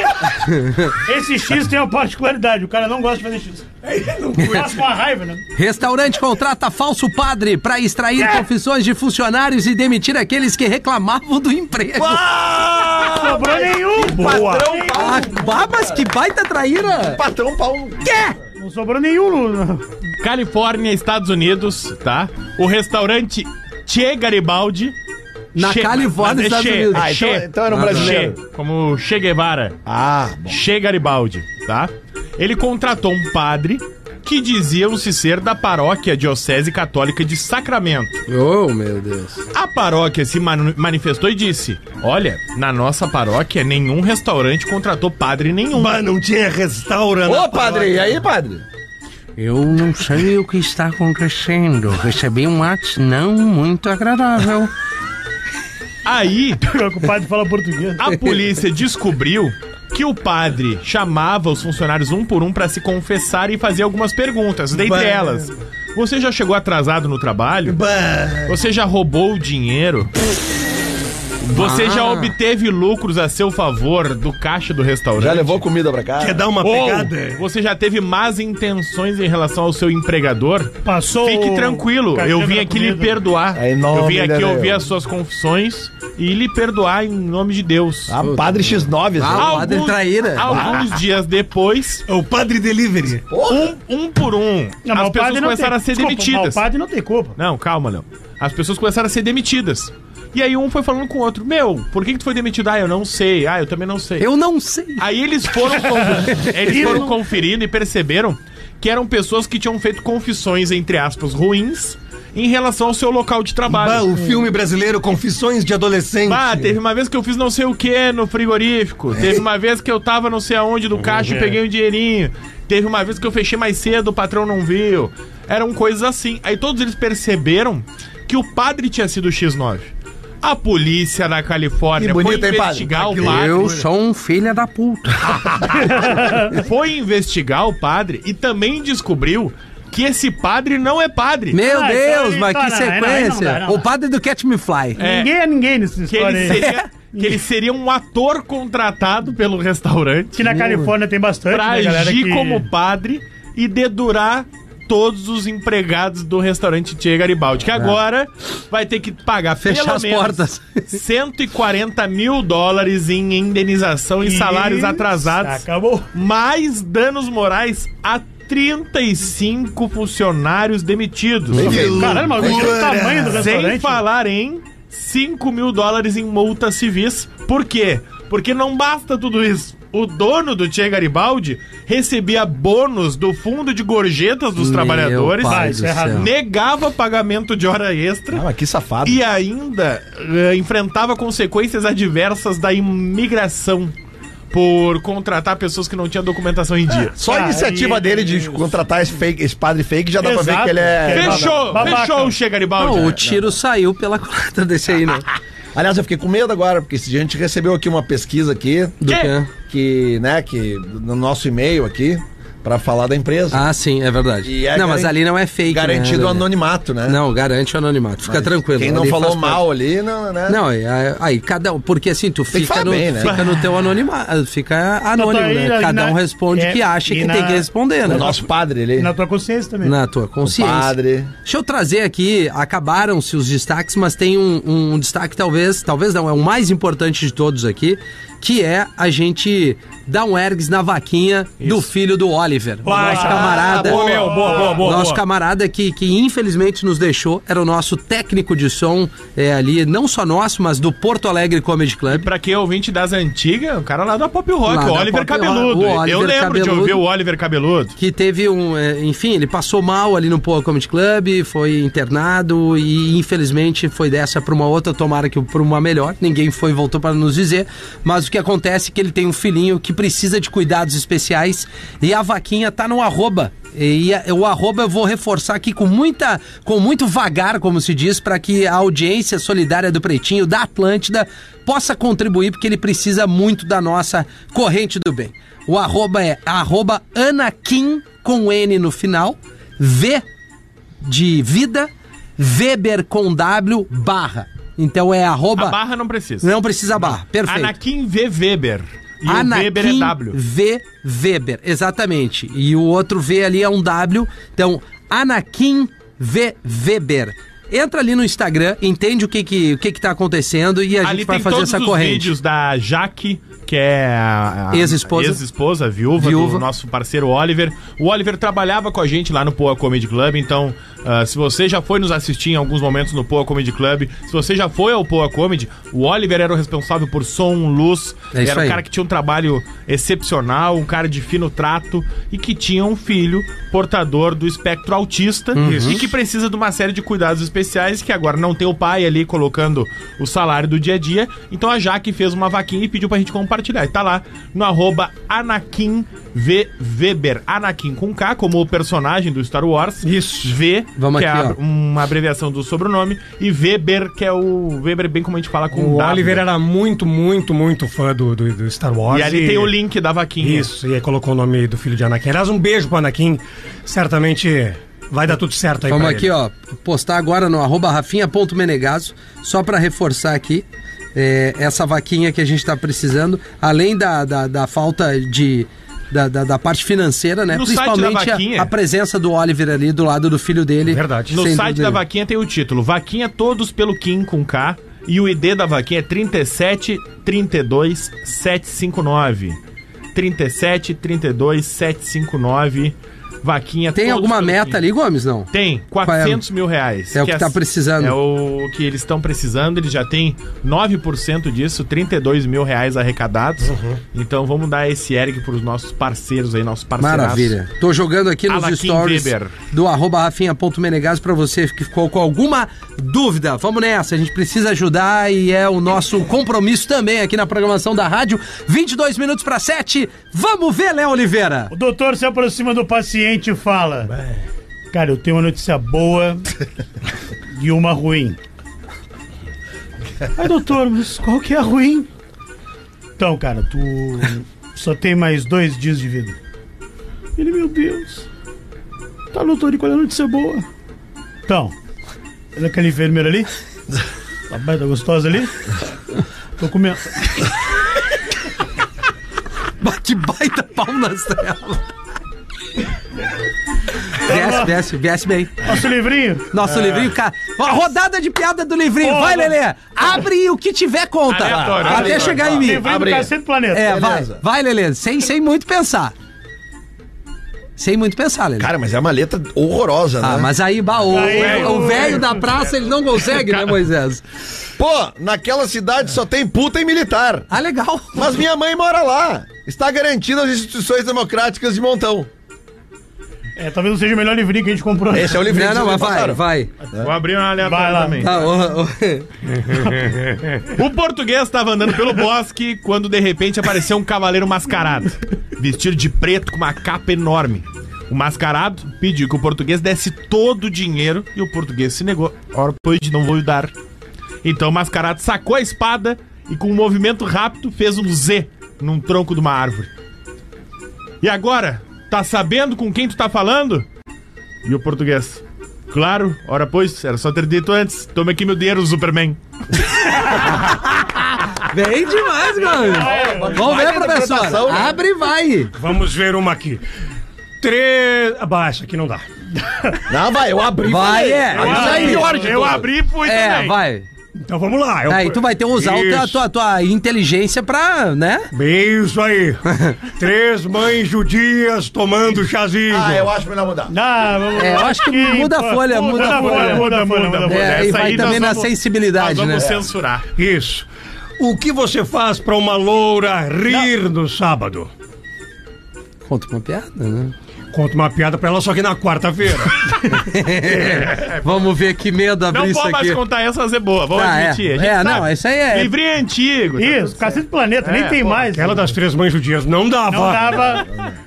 Esse X tem uma particularidade, o cara não gosta de fazer X. Faz com a raiva, né? Restaurante contrata falso padre pra extrair É. confissões de funcionários e demitir aqueles que reclamavam do emprego. Sobrou nenhum! Boa! Ah, bah, mas que baita traíra! Patrão pau... Não sobrou nenhum. no- Califórnia, Estados Unidos, tá? O restaurante Che Garibaldi. Na Che- Califórnia, mas é Estados Che, Unidos. Ah, então, Che. então era um Ah, brasileiro. Che, como Che Guevara. Ah, bom. Che Garibaldi, tá? Ele contratou um padre que diziam-se ser da paróquia Diocese Católica de Sacramento. Oh, meu Deus. A paróquia se manu- manifestou e disse: olha, na nossa paróquia nenhum restaurante contratou padre nenhum. Mas não tinha restaurante. Ô, padre, e aí, padre? Eu não sei o que está acontecendo. Recebi um WhatsApp não muito agradável. Aí O padre fala português. a polícia descobriu que o padre chamava os funcionários um por um pra se confessar e fazer algumas perguntas. Dentre Bah. elas: você já chegou atrasado no trabalho? Bah. Você já roubou o dinheiro? Você Ah. já obteve lucros a seu favor do caixa do restaurante? Já levou comida pra cá? Quer dar uma Ou pegada? você já teve más intenções em relação ao seu empregador? Passou. Fique o tranquilo, carteiro eu vim da aqui lhe comida. perdoar. É em nome Eu vim aqui de ouvir Deus. as suas confissões e lhe perdoar em nome de Deus. Ah, padre X nove. Ah, o padre traíra. alguns dias depois, É o padre delivery. um, um por um, Não, mas as o padre pessoas não começaram tem- a ser desculpa, demitidas. mas o padre não tem culpa. Não, calma, Léo. As pessoas começaram a ser demitidas. E aí um foi falando com o outro: meu, por que, que tu foi demitido? Ah, eu não sei. Ah, eu também não sei. Eu não sei. Aí eles foram, con- eles foram conferindo e perceberam que eram pessoas que tinham feito confissões, entre aspas, ruins em relação ao seu local de trabalho. Bah, o filme brasileiro Confissões de Adolescente. Ah, teve uma vez que eu fiz não sei o que no frigorífico. Teve uma vez que eu tava não sei aonde do caixa e peguei um dinheirinho. Teve uma vez que eu fechei mais cedo, o patrão não viu. Eram coisas assim. Aí todos eles perceberam que o padre tinha sido o X nove. A polícia da Califórnia Que bonito, foi hein, padre? investigar o Aquilo- padre. Eu sou um filho da puta. Foi investigar o padre e também descobriu que esse padre não é padre. Meu Ah, Deus, então, mas então, que não, aí não, aí não sequência. dá, não O dá. padre do Catch Me Fly. É. Ninguém é ninguém nessa Que história ele, aí. seria, que ele seria um ator contratado pelo restaurante Que na Califórnia tem bastante, pra né, galera? agir que... como padre e dedurar todos os empregados do restaurante Che Garibaldi, que agora vai ter que pagar Fechar pelo as menos portas. cento e quarenta mil dólares em indenização e Isso, salários atrasados, Acabou. mais danos morais a trinta e cinco funcionários demitidos. Caralho, mas olha o tamanho do Sem restaurante. falar em cinco mil dólares em multas civis. Por quê? Porque não basta tudo isso. O dono do Che Garibaldi recebia bônus do fundo de gorjetas dos Meu trabalhadores, pai Ah, isso é errado. céu. negava pagamento de hora extra Ah, mas que safado. e ainda eh, enfrentava consequências adversas da imigração por contratar pessoas que não tinham documentação em dia. Só a Ah, iniciativa e- dele de contratar esse, fake, esse padre fake já dá pra ver Exato. que ele é... Que- Fechou, babaca. fechou o Che Garibaldi. Não, o tiro saiu pela culatra desse aí, né? Aliás, eu fiquei com medo agora, porque esse dia a gente recebeu aqui uma pesquisa aqui, Do Que? que? que, né, que no nosso e-mail aqui, pra falar da empresa. Ah, sim, é verdade. E é não, mas garan- ali não é fake, Garantido né, o Lelê? anonimato, né? Não, garante o anonimato. Fica Mas tranquilo. Quem não ali falou faz parte. mal ali, não, né? Não, aí, aí cada um, porque assim, tu que fica falar no, bem, né? fica no teu anonimato, fica anônimo, Não, tá aí, né? ali Cada na- um responde é, que acha e que na- tem que responder, né? O nosso padre ali. E na tua consciência também. Na tua consciência. Padre. Deixa eu trazer aqui, acabaram-se os destaques, mas tem um, um destaque talvez, talvez não, é o mais importante de todos aqui, que é a gente dar um ergues na vaquinha do filho do Oliver. O Vai, nosso cara. camarada. Boa, meu, boa, boa, boa, Nosso boa. camarada que, que infelizmente nos deixou, era o nosso técnico de som é, ali, não só nosso, mas do Porto Alegre Comedy Club. Pra quem é ouvinte das antigas, o cara lá da Pop Rock, Lá o da Oliver Pop Rock, Cabeludo. o Oliver Eu lembro de Cabeludo. ouvir o Oliver Cabeludo. Que teve um. é, enfim, ele passou mal ali no Poa Comedy Club, foi internado e infelizmente foi dessa pra uma outra, tomara que pra uma melhor. Ninguém foi e voltou para nos dizer. Mas o que acontece é que ele tem um filhinho que precisa de cuidados especiais e a vaquinha tá no arroba. E a- o arroba eu vou reforçar aqui com muita, com muito vagar, como se diz, para que a audiência solidária do Pretinho, da Atlântida, possa contribuir, porque ele precisa muito da nossa corrente do bem. O arroba é arroba Anakin, com N no final, V de vida, Weber com W, barra. Então é arroba... A barra não precisa. Não precisa barra, perfeito. Anakin V. Weber. E o Anakin Weber é W. V. Weber, exatamente. E o outro V ali é um W. Então, Anakin V. Weber. Entra ali no Instagram, entende o que que, o que, que tá acontecendo e a Ali gente vai tem fazer todos essa os corrente. vídeos da Jaque, que é a, a Ex-esposa. ex-esposa, a viúva, Viúva. do nosso parceiro Oliver. O Oliver trabalhava com a gente lá no Poa Comedy Club, então ah, se você já foi nos assistir em alguns momentos no Poa Comedy Club, se você já foi ao Poa Comedy, o Oliver era o responsável por som, luz, É isso era um aí. cara que tinha um trabalho excepcional, um cara de fino trato e que tinha um filho portador do espectro autista Uhum. e que precisa de uma série de cuidados especiais, que agora não tem o pai ali colocando o salário do dia a dia. Então a Jaque fez uma vaquinha e pediu pra gente compartilhar. E tá lá no arroba Anakin V. Weber. Anakin com K, como o personagem do Star Wars. Isso. V, Vamos que aqui, é a- ó. uma abreviação do sobrenome. E Weber, que é o... Weber bem como a gente fala com O W. Oliver era muito, muito, muito fã do, do, do Star Wars. E ali tem o link da vaquinha. Isso, e aí colocou o nome do filho de Anakin. Aliás, um beijo pro Anakin. Certamente vai dar tudo certo aí Vamos pra aqui, ele. ó, postar agora no arroba rafinha.menegaso, só para reforçar aqui é, essa vaquinha que a gente tá precisando, além da, da, da falta de... Da, da, da parte financeira, né? No site da Principalmente vaquinha. a, a presença do Oliver ali do lado do filho dele. Verdade. No Sem site dúvida da nenhuma. vaquinha tem o título Vaquinha Todos pelo Kim com K. E o I D da vaquinha é trinta e sete, trinta e dois, setecentos e cinquenta e nove. trinta e sete, trinta e dois, setecentos e cinquenta e nove. Vaquinha Tem Todos alguma pelo meta Kim. ali, Gomes? Não. Tem, quatrocentos mil reais. É o que tá as- precisando. É o que eles estão precisando. Eles já têm nove por cento disso, trinta e dois mil reais arrecadados. Uhum. Então vamos dar esse erg pros nossos parceiros aí, nossos parceiros. Maravilha. Tô jogando aqui nos Anakin stories Weber. do arroba rafinha.menegaso pra você que ficou com alguma dúvida. Vamos nessa, a gente precisa ajudar e é o nosso compromisso também aqui na programação da rádio. vinte e dois minutos para sete. Vamos ver, Léo Oliveira. O doutor se aproxima do paciente e fala: cara, eu tenho uma notícia boa e uma ruim. Ai, doutor, mas qual que é a ruim? Então, cara, tu só tem mais dois dias de vida. Ele, meu Deus. Tá, doutor, e qual é a notícia boa? Então, olha aquela enfermeira ali. Tá baita gostosa ali. Tô comendo. Que baita pau nas telas. Desce, desce, desce bem. Nosso livrinho. Nosso livrinho, cara. Ó, rodada de piada do livrinho. Porra. Vai, Lelê. Abre e o que tiver conta. Aleatório, Até aleatório. chegar em mim. Livrinho Abre. do Cacete Planeta. É, vai. Beleza. Vai, Lelê. Sem, sem muito pensar. Sem muito pensar, Lelê. Cara, mas é uma letra horrorosa, né? Ah, mas aí, bah, o Aí, o o- velho da praça, ele não consegue, né, Moisés? Pô, naquela cidade só tem puta e militar. Ah, legal. Mas minha mãe mora lá. Está garantido as instituições democráticas de montão. É, talvez não seja o melhor livrinho que a gente comprou. Esse é o livrinho Não, não, que mas vocês vai, passaram. vai. Vou abrir uma aleatória Vai lá. também. Tá, ô, ô. O português estava andando pelo bosque quando de repente apareceu um cavaleiro mascarado, vestido de preto com uma capa enorme. O mascarado pediu que o português desse todo o dinheiro e o português se negou. Ora, pois não vou dar. Então o mascarado sacou a espada e com um movimento rápido fez um Z num tronco de uma árvore. E agora, Tá sabendo com quem tu tá falando? E o português: claro, ora pois, era só ter dito antes. Toma aqui meu dinheiro, Superman. Bem demais, meu amigo. Vamos ver, professor. Abre e vai. Vamos ver uma aqui. Três... Abaixa, aqui não dá. Não, vai, eu abri. Vai, é. Eu, Isso aí. abri, eu abri e fui É, também. vai. Então vamos lá. Eu... Aí tu vai ter que usar a Isso. tua, tua inteligência pra, né? Isso aí. Três mães judias tomando chazinho. Ah, eu acho melhor mudar. Não, vamos É, eu acho que muda a folha, muda a folha. Muda, muda, muda, muda. É, e Essa vai aí também nós na vamos- sensibilidade, Nós vamos né? censurar. Isso. O que você faz pra uma loura rir no sábado? Conta uma piada, né? Conta uma piada pra ela, só que na quarta-feira. Vamos ver que medo abrir Não isso pode mais aqui. contar essa é boa, vamos Ah, é. admitir. A gente É, sabe. não, isso aí é- Livrinho é antigo. tá Isso, tudo Cacete do Planeta, É, nem tem pô, mais. Aquela das três mães judias não dava. Não dava.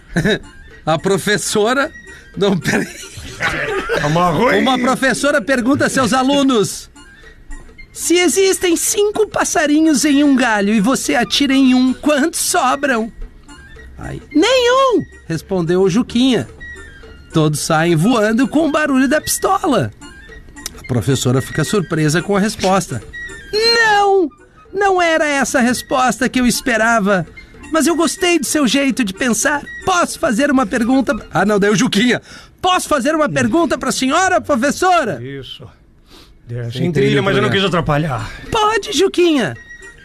A professora... Não, peraí. Amarrou Uma professora pergunta a seus alunos: se existem cinco passarinhos em um galho e você atira em um, quantos sobram? Aí, nenhum! Respondeu o Juquinha. Todos saem voando com o barulho da pistola. A professora fica surpresa com a resposta. Não! Não era essa a resposta que eu esperava. Mas eu gostei do seu jeito de pensar. Posso fazer uma pergunta... Ah, não, deu o Juquinha. Posso fazer uma pergunta para a senhora, professora? Isso. Sem trilha, mas eu não quis atrapalhar. Pode, Juquinha.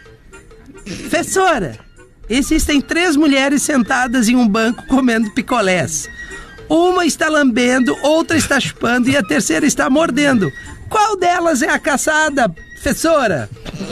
Professora, existem três mulheres sentadas em um banco comendo picolés. Uma está lambendo, outra está chupando e a terceira está mordendo. Qual delas é a caçada, professora?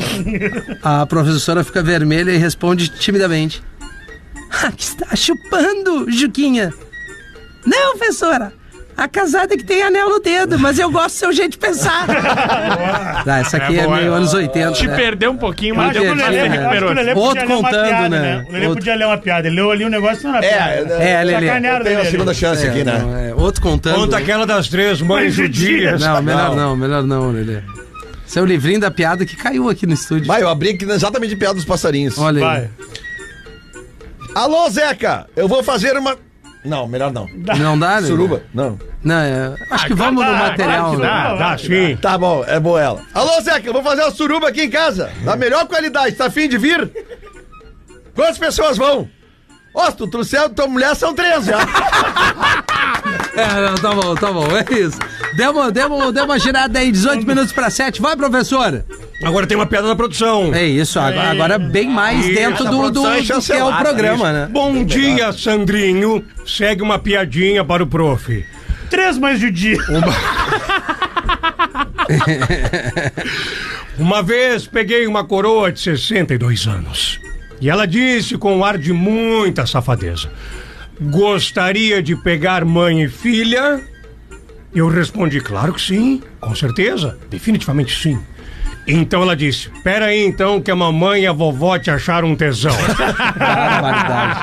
A professora fica vermelha e responde timidamente: a que está chupando, Juquinha. Não, professora. A casada que tem anel no dedo, mas eu gosto do seu jeito de pensar. Ah, essa aqui é, É boa, meio é. anos oitenta. Te né? perdeu um pouquinho, mas Acho que o depois entendi, Lelê, você é. acho que o recuperou. Lelê Outro podia ler uma contando, piada, né? O Lelê Outro- podia ler uma piada. Ele leu ali um negócio não era É, piada. É, Lelê. Sacanearam, Tem a Lelê. segunda chance É, aqui, né? não, é. Outro contando. Conta aquela das três mães judias. Não, melhor Não. não, melhor não, Lelê. Esse é o livrinho da piada que caiu aqui no estúdio. Vai, eu abri aqui exatamente de piada dos passarinhos. Olha Vai. aí. Alô, Zeca, eu vou fazer uma... Não, melhor não. Não dá, Lelê? Suruba? Não. Não, é... acho que vamos no dá, material. claro que né? Dá, dá sim. Tá bom, é boa ela. Alô, Zeca, eu vou fazer uma suruba aqui em casa. Da melhor qualidade, tá afim de vir? Quantas pessoas vão? Ó, se tu trouxer tua mulher, são três já. É, não, tá bom, tá bom, é isso. Deu uma, deu uma, deu uma girada aí, dezoito minutos para sete. Vai, professora. Agora tem uma piada da produção. É isso, agora, agora bem mais dentro essa do, do, produção é do que é o chancelada, programa, né? Bom dia, Sandrinho. Segue uma piadinha para o prof. Três mães judias. Uma vez peguei uma coroa de sessenta e dois anos. E ela disse com um ar de muita safadeza: gostaria de pegar mãe e filha? Eu respondi: claro que sim, com certeza, definitivamente sim. Então ela disse: pera aí então que a mamãe e a vovó te acharam um tesão. Barbaridade.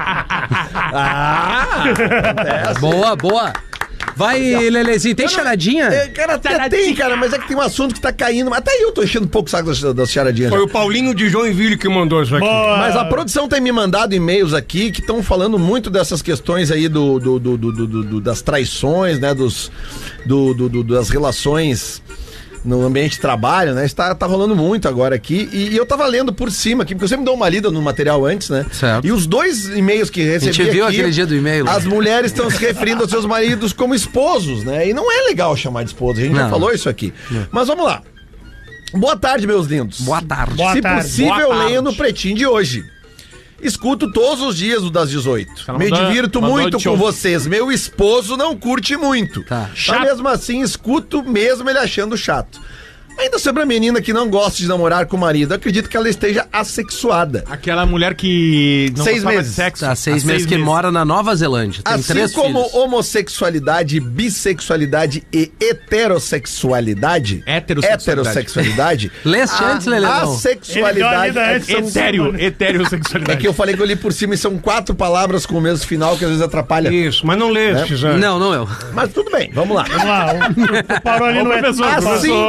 Ah, acontece. Boa, boa. Vai, Lelezinho, tem charadinha? É, cara, até tem, cara, mas é que tem um assunto que tá caindo. Até eu tô enchendo um pouco o saco das, das charadinhas. Foi já. o Paulinho de Joinville que mandou isso aqui. Boa. Mas a produção tem me mandado e-mails aqui que estão falando muito dessas questões aí do, do, do, do- do- do- do- das traições, né? Dos, do, do- do- das relações no ambiente de trabalho, né? Está tá rolando muito agora aqui. E, e eu tava lendo por cima aqui, porque eu sempre dou uma lida no material antes, né? Certo. E os dois e-mails que recebi A gente viu aqui, aquele dia do e-mail. as mulheres estão se referindo aos seus maridos como esposos, né? E não é legal chamar de esposo, a gente já Não. falou isso aqui. Mas vamos lá. Boa tarde, meus lindos. Boa tarde. Boa Se tarde. possível, Boa leio tarde. no Pretinho de hoje. Escuto todos os dias o das dezoito. Ela Me mandou- divirto mandou muito de com show. vocês. Meu esposo não curte muito. Tá. Mas Chato. mesmo assim, escuto mesmo ele achando chato. Ainda sobre a menina que não gosta de namorar com o marido, acredito que ela esteja assexuada. Aquela mulher que não Seis gostava meses. de sexo. Tá, seis Há meses que mora na Nova Zelândia. Tem Assim três como filhos. homossexualidade, bissexualidade e heterossexualidade. Heterossexualidade. Heterossexualidade. Leste antes, Leledão? Ele deu Assexualidade. a lida é- antes. Etéreo, É heterossexualidade. que eu falei que eu li por cima e são quatro palavras com o mesmo final que às vezes atrapalha. Isso, mas não leste, Zé. Não, não eu. Mas tudo bem, vamos lá. Vamos lá, o- o- parou ali Ô, no... professor, Assim professor. como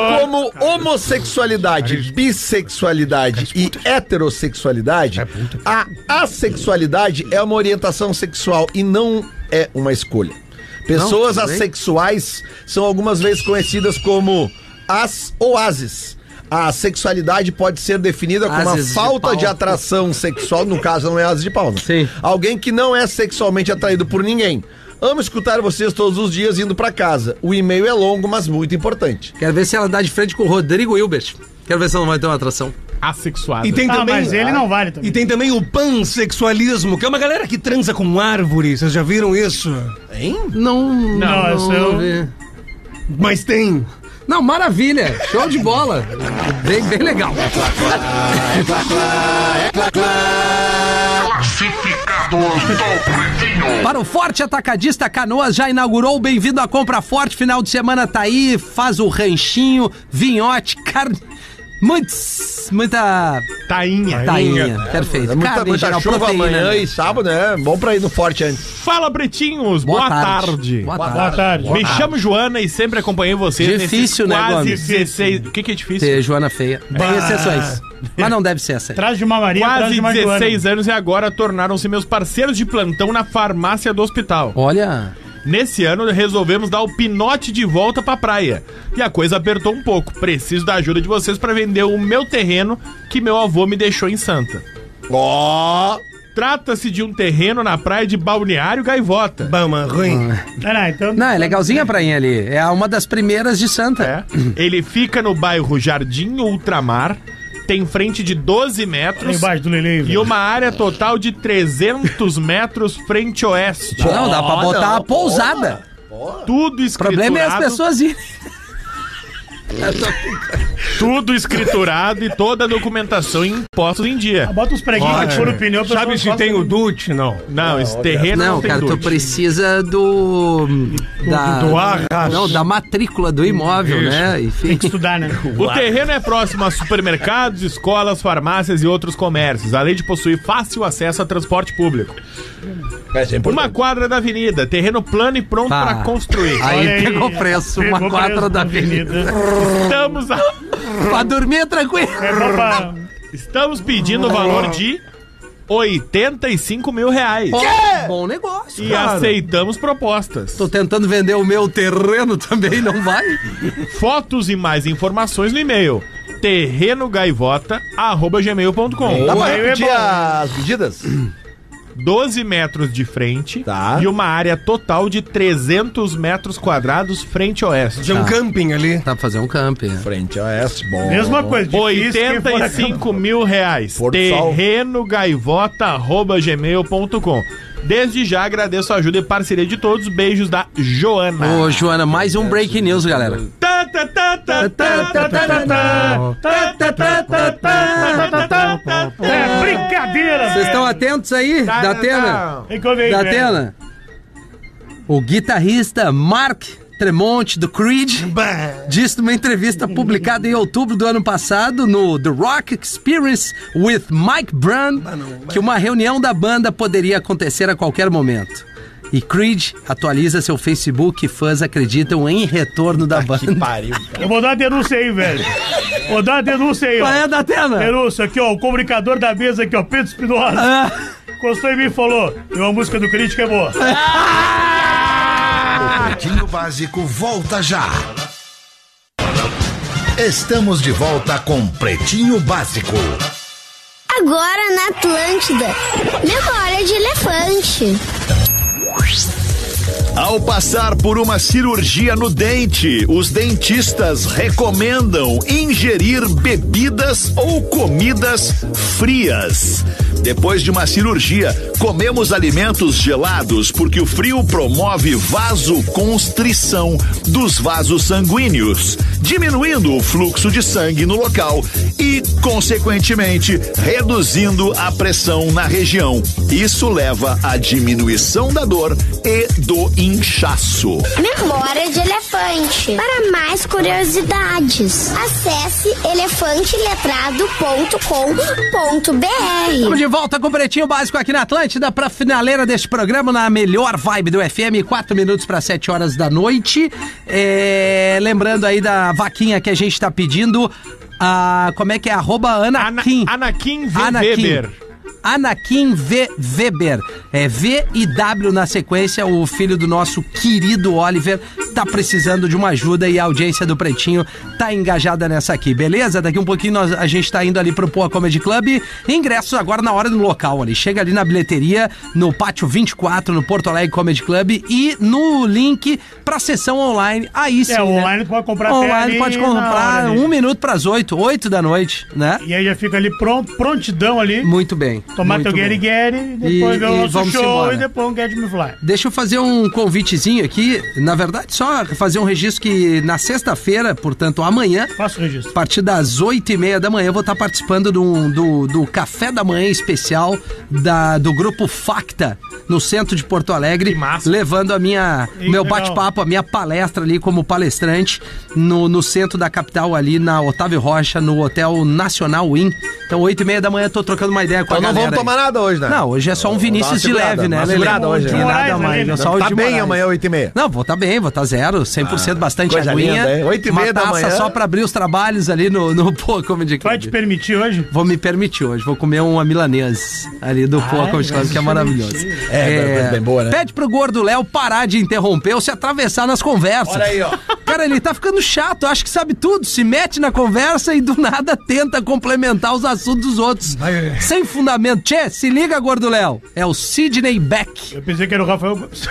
homossexualidade, bissexualidade e heterossexualidade, a assexualidade é uma orientação sexual e não é uma escolha. Pessoas não, assexuais são algumas vezes conhecidas como as ou ases. A sexualidade pode ser definida como uma falta de, de atração sexual, no caso não é asa de pau, né? Sim. Alguém que não é sexualmente atraído por ninguém. Amo escutar vocês todos os dias indo pra casa. O e-mail é longo, mas muito importante. Quero ver se ela dá de frente com o Rodrigo Hilbert. Quero ver se ela não vai ter uma atração. Assexuado. E tem Ah, também, mas ele não vale também. E tem também o pansexualismo, que é uma galera que transa com árvore. Vocês já viram isso? Hein? Não, não, Não, isso eu- não vi. Mas tem. Não, maravilha. Show de bola. Bem, bem legal. Para o Forte Atacadista Canoas, já inaugurou. Bem-vindo à Compra Forte. Final de semana tá aí. Faz o ranchinho, vinhote, carne. Muitos, muita Tainha. tainha. Perfeito. É muita, Carne, em muita geral, chuva proteína, amanhã né? e sábado, né? Bom pra ir no Forte antes. Fala, pretinhos. Boa Boa, tarde. tarde. Boa tarde. Boa tarde. Me chamo Joana e sempre acompanhei vocês Difícil, nesses né, quase Gomes? dezesseis... O que que é difícil? Ter Joana feia. Tem exceções. Mas não deve ser essa aí. Atrás de uma Maria, atrás Quase de uma Joana. dezesseis anos e agora tornaram-se meus parceiros de plantão na farmácia do hospital. Olha. Nesse ano resolvemos dar o pinote de volta pra praia. E a coisa apertou um pouco. Preciso da ajuda de vocês pra vender o meu terreno que meu avô me deixou em Santa. Ó! Trata-se de um terreno na praia de Balneário Gaivota. Bama, ruim. Não, não, então... Não, é legalzinha a prainha ali. É uma das primeiras de Santa. É. Ele fica no bairro Jardim Ultramar, tem frente de doze Lá metros embaixo do Lelê, e uma área total de trezentos metros frente oeste. Não, dá pra botar não, a pousada. Tudo O escriturado. problema é as pessoas irem. Tudo escriturado e toda a documentação em impostos em dia. Bota uns preguinhos que fura o pneu. pra Sabe pessoa se tem o Dutch? Não. Não, esse terreno não, Não, tem cara, tu dúvida. precisa do. Da, do arrasto. Não, da matrícula do imóvel, né? Enfim. Tem que estudar, né? O terreno é próximo a supermercados, escolas, farmácias e outros comércios, além de possuir fácil acesso a transporte público. Essa é Uma importante. quadra da avenida, terreno plano e pronto Tá. para construir. Aí Olha pegou preço, uma Pegou quadra preço da avenida. Estamos, a- Pra dormir tranquilo. É bom pra... estamos pedindo o valor de oitenta e cinco mil reais. Ó, bom negócio, E cara. aceitamos propostas. Tô tentando vender o meu terreno também, não vai? Fotos e mais informações no e-mail terrenogaivota arroba gmail ponto com. Dá pra meio é repetir bom. as medidas? doze metros de frente Tá. e uma área total de trezentos metros quadrados frente oeste. Fazer um camping ali. Dá pra fazer um camping. né? Frente a oeste, bom. Mesma coisa. difícil quem for oitenta e cinco mil reais. Porto Sol. terrenogaivota arroba gmail ponto com. Desde já agradeço a ajuda e parceria de todos. Beijos da Joana. Ô, Joana, mais um break news, galera. Tá, tá, tá, tá, tá, tá, tá, tá. É brincadeira, Vocês estão atentos aí? Tá, Da tá, Atena? tá. Tem que ouvir aí, Da velho. Atena? O guitarrista Mark Tremonti, do Creed, disse numa entrevista publicada em outubro do ano passado no The Rock Experience with Mike Brand que uma reunião da banda poderia acontecer a qualquer momento. E Creed atualiza seu Facebook e fãs acreditam em retorno da banda. Pariu. Eu vou dar uma denúncia aí, velho. Vou dar uma denúncia aí, ó. Qual é, da Atena? Denúncia aqui, ó. O comunicador da mesa aqui, ó. Pedro Espinosa. Ah, Encostou em mim e falou: e uma música do Crítica é boa. O Pretinho Básico volta já. Estamos de volta com Pretinho Básico. Agora na Atlântida. Memória de elefante. Ao passar por uma cirurgia no dente, os dentistas recomendam ingerir bebidas ou comidas frias. Depois de uma cirurgia, comemos alimentos gelados porque o frio promove vasoconstrição dos vasos sanguíneos, diminuindo o fluxo de sangue no local e e, consequentemente, reduzindo a pressão na região. Isso leva à diminuição da dor e do inchaço. Memória de elefante. Para mais curiosidades, acesse elefante letrado ponto com ponto b r. Estamos de volta com o Pretinho Básico aqui na Atlântida pra finaleira deste programa na melhor vibe do F M, quatro minutos para sete horas da noite. É, lembrando aí da vaquinha que a gente tá pedindo, a, como é que é? Arroba Anakin. Ana, Anakin V. Anakin. Weber. Anakin V. Weber. É V e W na sequência, o filho do nosso querido Oliver tá precisando de uma ajuda e a audiência do Pretinho tá engajada nessa aqui, beleza? Daqui um pouquinho nós, a gente tá indo ali pro Poa Comedy Club. Ingressos agora na hora do local ali. Chega ali na bilheteria, no Pátio vinte e quatro, no Porto Alegre Comedy Club e no link pra sessão online. Aí sim, É, né? online tu pode comprar Online até ali pode na comprar hora ali. um minuto pras oito, oito da noite, né? E aí já fica ali pronto, prontidão ali. Muito bem. Tomar muito teu bem. Gary Gary, depois E- ver o e nosso vamos show embora. e depois um Get Me Fly. Deixa eu fazer um convitezinho aqui. Na verdade, só fazer um registro que na sexta-feira, portanto, amanhã, Faça o registro. a partir das oito e meia da manhã, eu vou estar participando do, do, do café da manhã especial da, do Grupo Facta, no centro de Porto Alegre, Que massa. levando a minha, Ih, meu legal. bate-papo, a minha palestra ali como palestrante no, no centro da capital, ali na Otávio Rocha, no Hotel Nacional Inn. Então, oito e meia da manhã, eu tô trocando uma ideia com Então a não galera. vamos tomar aí. nada hoje, né? Não, hoje é só um Vinícius de segurada, leve, né? uma Lelê? segurada hoje, Que né? nada Moraes, mais, Lelê. é só o Tá de bem Moraes. amanhã, oito e meia. Não, vou tá bem, vou tá zero, cem por cento, bastante coisa aguinha. linda, hein? Oito e uma meia da taça manhã. só pra abrir os trabalhos ali no, no Poa Comedy Vai Club. te permitir hoje? Vou me permitir hoje, vou comer uma milanesa ali do Poa Comedy Club, que é maravilhoso. É, coisa bem boa, né? Pede pro Gordo Léo parar de interromper ou se atravessar nas conversas. Olha aí, ó. Cara, ele tá ficando chato, acha que sabe tudo, se mete na conversa e do nada tenta complementar os assuntos dos outros. Sem fundamento. Tchê, se liga, Gordo Léo. É o Sidney Beck. Eu pensei que era o Rafael Gomes.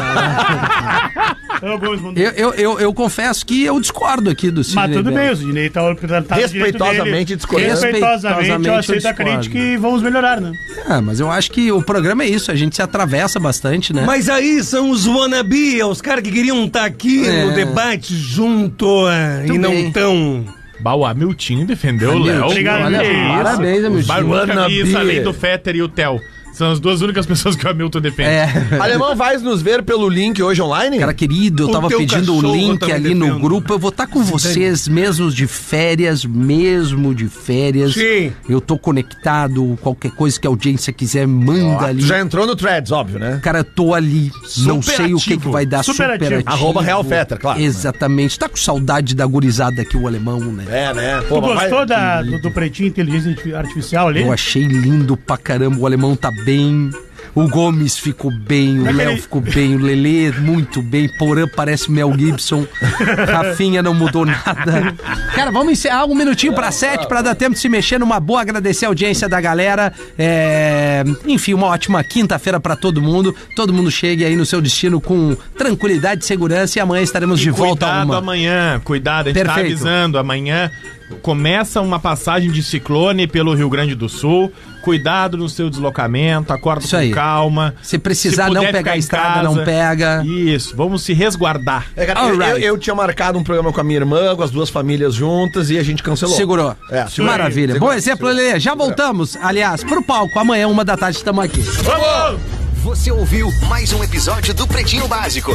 Rafael Gomes mandou. Eu, eu, eu, eu confesso que eu discordo aqui do Sidney Mas tudo Beck. bem, o Sidney tá tá Respeitosamente discordando. Respeitosamente, eu Respeitosamente eu aceito a discordo. crítica e vamos melhorar, né? Ah, mas eu acho que o programa é isso, a gente se atravessa bastante, né? Mas aí são os wannabe, os caras que queriam estar aqui É. no debate junto ah, e Tudo não bem. tão... Bah, o Hamilton defendeu o Hamilton, Léo. obrigado, olha, que isso. parabéns, Hamilton. Bah, a única Wannabe. isso, além do Fetter e o Theo. São as duas únicas pessoas que o Hamilton defende. É. Alemão, vais nos ver pelo link hoje online? Cara querido, eu O tava teu pedindo o cachorro link tá me ali no defendendo. grupo. Eu vou estar com vocês mesmo de férias, mesmo de férias. Sim. Eu tô conectado, qualquer coisa que a audiência quiser, manda Ó, ali. tu já entrou no Threads, óbvio, né? Cara, eu tô ali, não Super sei o que, ativo. que vai dar, Super super, ativo. ativo. Arroba Real Fetter, claro. Exatamente. Tá com saudade da gurizada aqui, o alemão, né? É, né? Tu Pô, mas gostou vai- da, do, do pretinho inteligência artificial ali? Eu achei lindo pra caramba, o alemão tá bem. O Gomes ficou bem, o Aquele- Léo ficou bem, o Lelê muito bem, Porã parece Mel Gibson, Rafinha não mudou nada. Cara, vamos encerrar um minutinho pra sete, pra dar tempo de se mexer numa boa, agradecer a audiência da galera. É, Enfim, uma ótima quinta-feira pra todo mundo. Todo mundo chegue aí no seu destino com tranquilidade e segurança e amanhã estaremos de volta a Cuidado uma. amanhã, cuidado, a gente tá Perfeito. avisando. Amanhã começa uma passagem de ciclone pelo Rio Grande do Sul. Cuidado no seu deslocamento, acorda Isso com aí. calma. Se precisar não puder pegar ficar a em estrada, casa. não pega. Isso, vamos se resguardar. É, cara, eu, Alright. eu- eu tinha marcado um programa com a minha irmã, com as duas famílias juntas e a gente cancelou. Segurou. É, segurou. Maravilha. Segurou. Bom exemplo, Lelê. Já voltamos, aliás, pro palco. Amanhã, uma da tarde, estamos aqui. Você ouviu mais um episódio do Pretinho Básico.